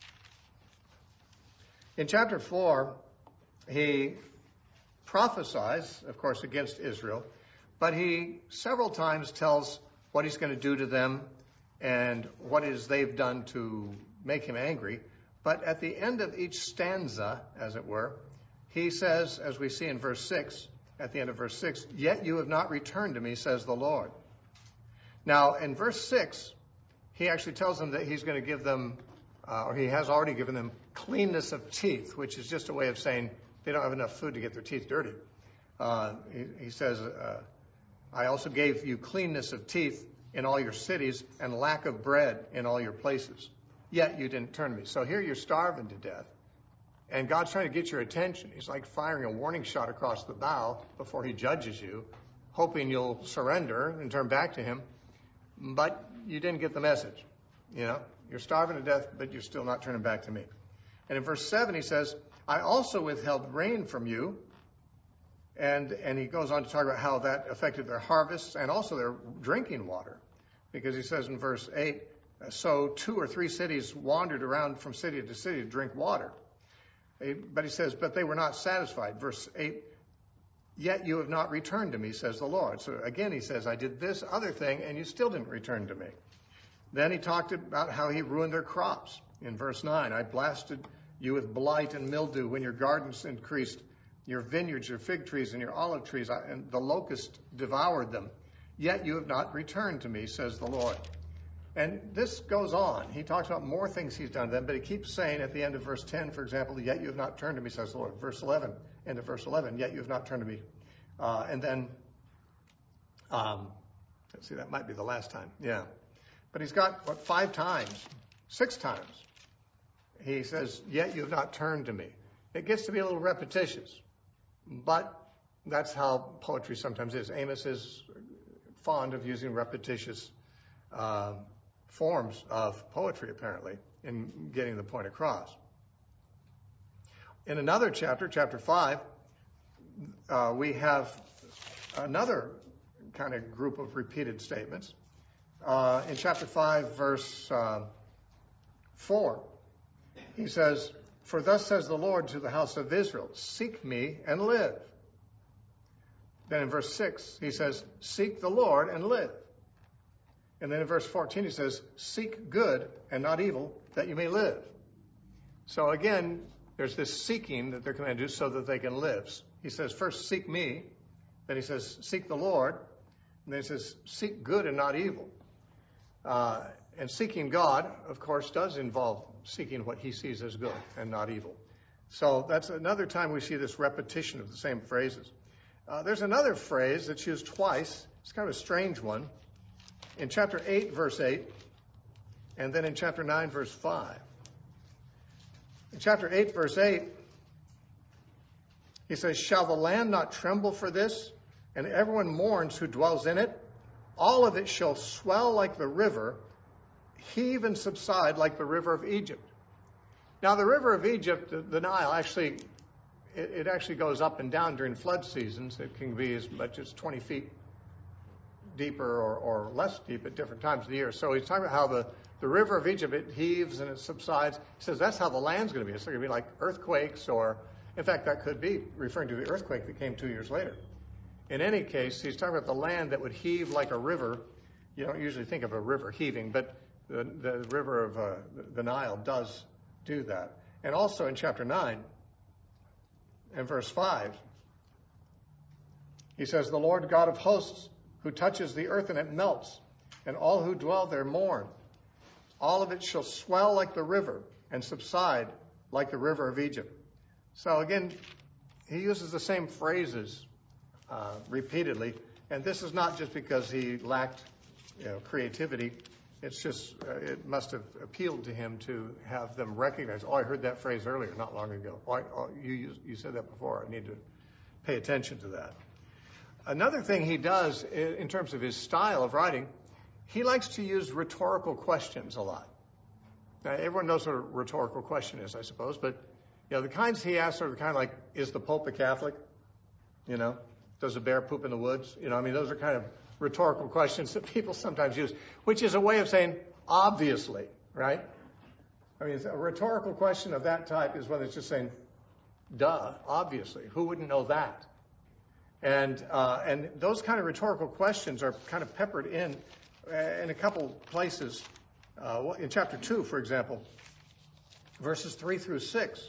S1: In chapter 4, he prophesies, of course, against Israel, but he several times tells what he's going to do to them and what it is they've done to make him angry. But at the end of each stanza, as it were, he says, as we see in verse 6, at the end of verse 6, "Yet you have not returned to me, says the Lord." Now, in verse 6, he actually tells them that he's going to give them, or he has already given them, cleanness of teeth, which is just a way of saying they don't have enough food to get their teeth dirty. He says, "I also gave you cleanness of teeth in all your cities and lack of bread in all your places. Yet you didn't turn to me." So here you're starving to death, and God's trying to get your attention. He's like firing a warning shot across the bow before he judges you, hoping you'll surrender and turn back to him. But you didn't get the message. You're starving to death, but you're still not turning back to me. And in verse 7, he says, "I also withheld rain from you." And he goes on to talk about how that affected their harvests and also their drinking water. Because he says in verse 8, "So 2 or 3 cities wandered around from city to city to drink water." But he says, "But they were not satisfied." Verse 8, "Yet you have not returned to me, says the Lord." So again, he says, "I did this other thing, and you still didn't return to me." Then he talked about how he ruined their crops. In verse 9, "I blasted you with blight and mildew when your gardens increased, your vineyards, your fig trees, and your olive trees, and the locust devoured them. Yet you have not returned to me, says the Lord." And this goes on. He talks about more things he's done to them, but he keeps saying at the end of verse 10, for example, "Yet you have not turned to me, says the Lord." Verse 11, end of verse 11, "Yet you have not turned to me." And then, let's see, that might be the last time. Yeah. But he's got, 5 times, 6 times. He says, "Yet you have not turned to me." It gets to be a little repetitious, but that's how poetry sometimes is. Amos is fond of using repetitious forms of poetry, apparently, in getting the point across. In another chapter, chapter 5, we have another kind of group of repeated statements. In chapter 5, verse 4, he says, "For thus says the Lord to the house of Israel, seek me and live." Then in verse 6, he says, "Seek the Lord and live." And then in verse 14, he says, "Seek good and not evil, that you may live." So again, there's this seeking that they're commanded to do so that they can live. He says, first, seek me. Then he says, seek the Lord. And then he says, seek good and not evil. And seeking God, of course, does involve seeking what he sees as good and not evil. So that's another time we see this repetition of the same phrases. There's another phrase that's used twice. It's kind of a strange one. In chapter 8, verse 8, and then in chapter 9, verse 5. In chapter 8, verse 8, he says, "Shall the land not tremble for this, and everyone mourns who dwells in it? All of it shall swell like the river, heave and subside like the river of Egypt." Now, the river of Egypt, the Nile, actually, it actually goes up and down during flood seasons. It can be as much as 20 feet deeper or less deep at different times of the year. So he's talking about how the river of Egypt, it heaves and it subsides. He says that's how the land's going to be. It's going to be like earthquakes, or, in fact, that could be referring to the earthquake that came 2 years later. In any case, he's talking about the land that would heave like a river. You don't usually think of a river heaving, but the river of the Nile does do that. And also in chapter 9 and verse 5, he says, "The Lord God of hosts, who touches the earth and it melts, and all who dwell there mourn. All of it shall swell like the river and subside like the river of Egypt." So again, he uses the same phrases repeatedly, and this is not just because he lacked creativity. It's just it must have appealed to him to have them recognize, "Oh, I heard that phrase earlier, not long ago. You said that before. I need to pay attention to that." Another thing he does in terms of his style of writing, he likes to use rhetorical questions a lot. Now, everyone knows what a rhetorical question is, I suppose, but the kinds he asks are the kind like, is the Pope a Catholic? Does a bear poop in the woods? Those are kind of rhetorical questions that people sometimes use, which is a way of saying, obviously, right? A rhetorical question of that type is when it's just saying, duh, obviously. Who wouldn't know that? And those kind of rhetorical questions are kind of peppered in a couple places. In chapter 2, for example, verses 3 through 6.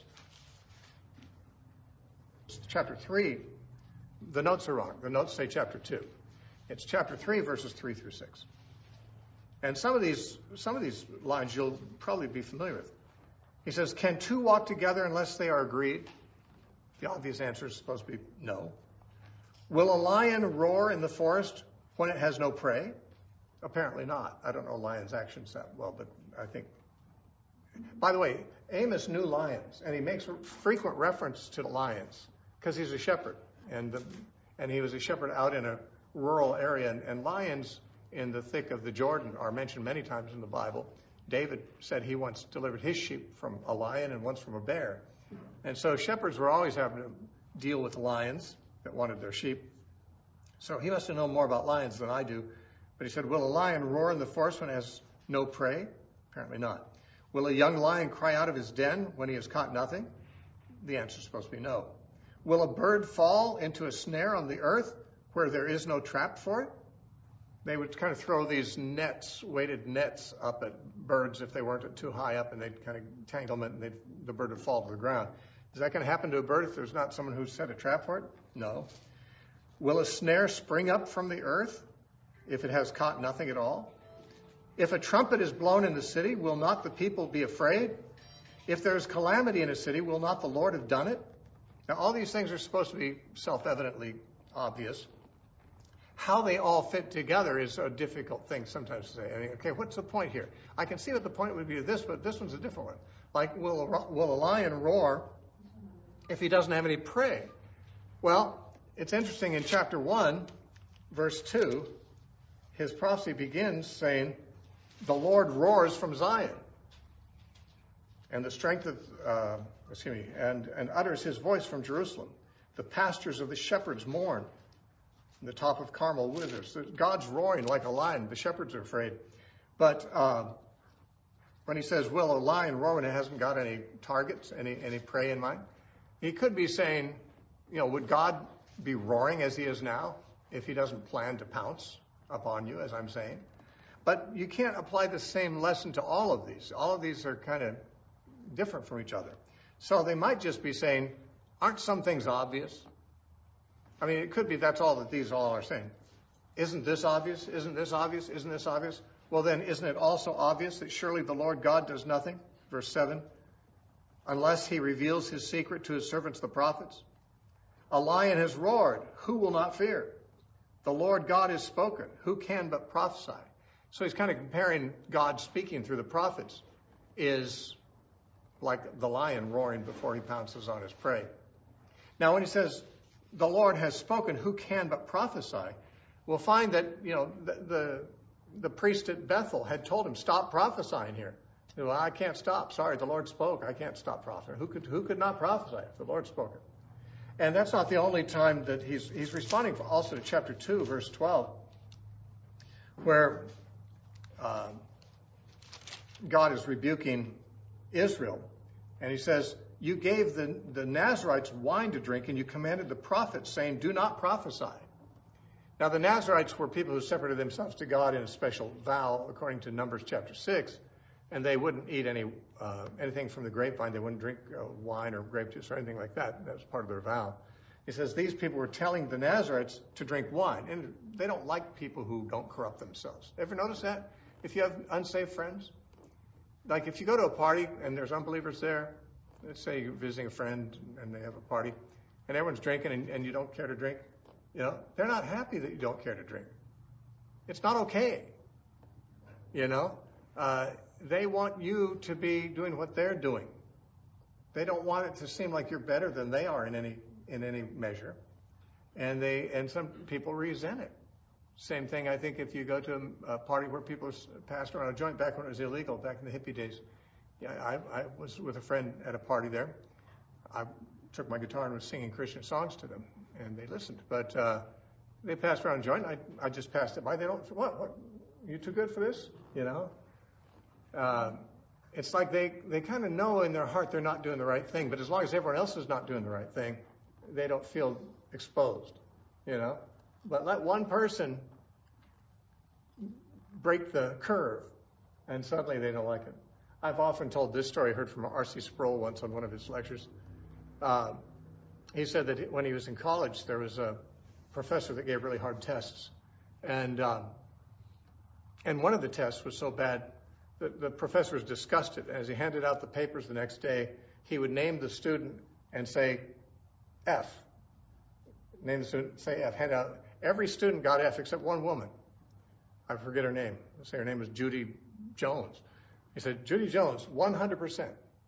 S1: Chapter 3, the notes are wrong. The notes say chapter 2. It's chapter 3, verses 3 through 6. And some of these lines you'll probably be familiar with. He says, can two walk together unless they are agreed? The obvious answer is supposed to be no. Will a lion roar in the forest when it has no prey? Apparently not. I don't know lions' actions that well, but I think. By the way, Amos knew lions, and he makes frequent reference to the lions because he's a shepherd, and he was a shepherd out in a rural area, and lions in the thick of the Jordan are mentioned many times in the Bible. David said he once delivered his sheep from a lion and once from a bear. And so shepherds were always having to deal with lions that wanted their sheep. So he must have known more about lions than I do. But he said, will a lion roar in the forest when it has no prey? Apparently not. Will a young lion cry out of his den when he has caught nothing? The answer is supposed to be no. Will a bird fall into a snare on the earth where there is no trap for it? They would kind of throw these nets, weighted nets, up at birds if they weren't too high up, and they'd kind of tangle them, and the bird would fall to the ground. Is that going to happen to a bird if there's not someone who set a trap for it? No. Will a snare spring up from the earth if it has caught nothing at all? If a trumpet is blown in the city, will not the people be afraid? If there is calamity in a city, will not the Lord have done it? Now, all these things are supposed to be self-evidently obvious. How they all fit together is a difficult thing sometimes to say. Okay, what's the point here? I can see what the point would be to this, but this one's a different one. Like, will a lion roar if he doesn't have any prey? Well, it's interesting in chapter 1, verse 2, his prophecy begins saying, the Lord roars from Zion, and the strength of, and utters his voice from Jerusalem. The pastures of the shepherds mourn. The top of Carmel withers. God's roaring like a lion. The shepherds are afraid. But when he says, will a lion roar when it hasn't got any targets, any prey in mind? He could be saying, would God be roaring as he is now if he doesn't plan to pounce upon you, as I'm saying? But you can't apply the same lesson to all of these. All of these are kind of different from each other. So they might just be saying, aren't some things obvious? It could be that's all that these all are saying. Isn't this obvious? Isn't this obvious? Isn't this obvious? Well, then, isn't it also obvious that surely the Lord God does nothing? Verse 7, unless he reveals his secret to his servants, the prophets. A lion has roared. Who will not fear? The Lord God has spoken. Who can but prophesy? So he's kind of comparing God speaking through the prophets is like the lion roaring before he pounces on his prey. Now, when he says, the Lord has spoken, who can but prophesy? We'll find that, the priest at Bethel had told him, stop prophesying here. Well, I can't stop. Sorry, the Lord spoke. I can't stop prophesying. Who could not prophesy if the Lord spoke it? And that's not the only time that he's responding also to chapter 2, verse 12, where God is rebuking Israel. And he says, you gave the Nazarites wine to drink, and you commanded the prophets, saying, do not prophesy. Now, the Nazarites were people who separated themselves to God in a special vow, according to Numbers chapter 6, and they wouldn't eat anything from the grapevine. They wouldn't drink wine or grape juice or anything like that. That was part of their vow. He says these people were telling the Nazarites to drink wine, and they don't like people who don't corrupt themselves. Ever notice that? If you have unsaved friends? Like if you go to a party and there's unbelievers there, let's say you're visiting a friend and they have a party, and everyone's drinking and you don't care to drink, they're not happy that you don't care to drink. It's not okay. They want you to be doing what they're doing. They don't want it to seem like you're better than they are in any measure. And some people resent it. Same thing, I think, if you go to a party where people passed around a joint back when it was illegal, back in the hippie days. Yeah, I was with a friend at a party there. I took my guitar and was singing Christian songs to them, and they listened. But they passed around a joint. I just passed it by. They don't, what? You too good for this? You know? It's like they kind of know in their heart they're not doing the right thing, but as long as everyone else is not doing the right thing, they don't feel exposed, you know? But let one person break the curve, and suddenly they don't like it. I've often told this story. I heard from R.C. Sproul once on one of his lectures. He said that when he was in college, there was a professor that gave really hard tests. And one of the tests was so bad that the professor was disgusted. As he handed out the papers the next day, he would name the student and say F. Name the student, say F. Hand out. Every student got F except one woman. I forget her name. Let's say her name was Judy Jones. He said, Judy Jones, 100%.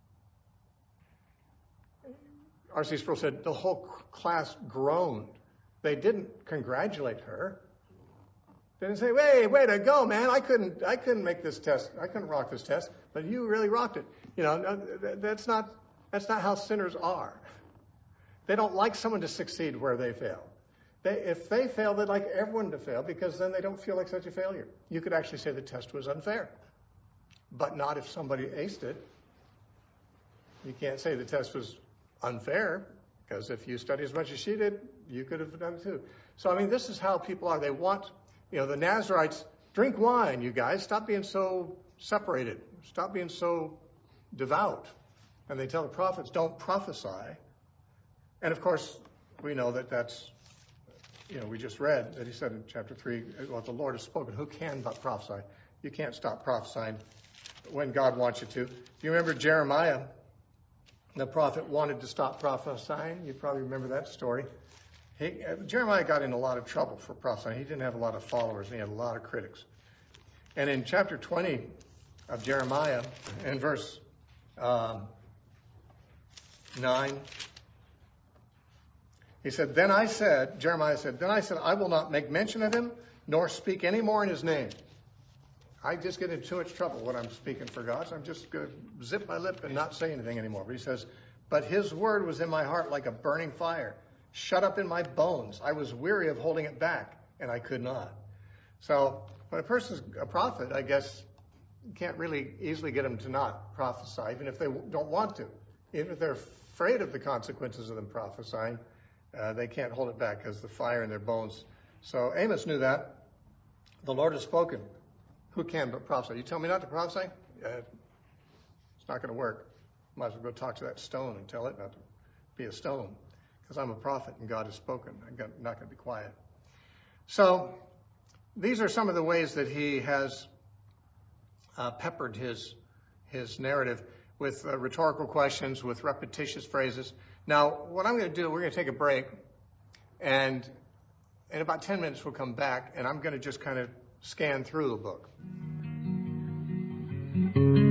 S1: R.C. Sproul said the whole class groaned. They didn't congratulate her. They didn't say, "Hey, way to go, man! I couldn't make this test. I couldn't rock this test, but you really rocked it." You know, that's not how sinners are. They don't like someone to succeed where they fail. If they fail, they'd like everyone to fail because then they don't feel like such a failure. You could actually say the test was unfair, but not if somebody aced it. You can't say the test was unfair because if you study as much as she did, you could have done it too. So, I mean, this is how people are. They want, you know, the Nazarites, drink wine, you guys. Stop being so separated. Stop being so devout. And they tell the prophets, don't prophesy. And, of course, we know that that's, you know, we just read that he said in chapter 3, well, the Lord has spoken. Who can but prophesy? You can't stop prophesying when God wants you to. Do you remember Jeremiah? The prophet wanted to stop prophesying. You probably remember that story. Jeremiah got in a lot of trouble for prophesying. He didn't have a lot of followers, and he had a lot of critics. And in chapter 20 of Jeremiah, in verse 9, he said, Jeremiah said, then I said, I will not make mention of him, nor speak any more in his name. I just get into too much trouble when I'm speaking for God, so I'm just going to zip my lip and not say anything anymore. But he says, but his word was in my heart like a burning fire, shut up in my bones. I was weary of holding it back, and I could not. So when a person's a prophet, I guess you can't really easily get them to not prophesy, even if they don't want to. Even if they're afraid of the consequences of them prophesying, they can't hold it back because the fire in their bones. So Amos knew that. The Lord has spoken. Who can but prophesy? You tell me not to prophesy? It's not going to work. Might as well go talk to that stone and tell it not to be a stone. Because I'm a prophet and God has spoken. I'm not going to be quiet. So these are some of the ways that he has peppered his narrative with rhetorical questions, with repetitious phrases. Now, what I'm going to do, we're going to take a break. And in about 10 minutes, we'll come back. And I'm going to just kind of scan through the book.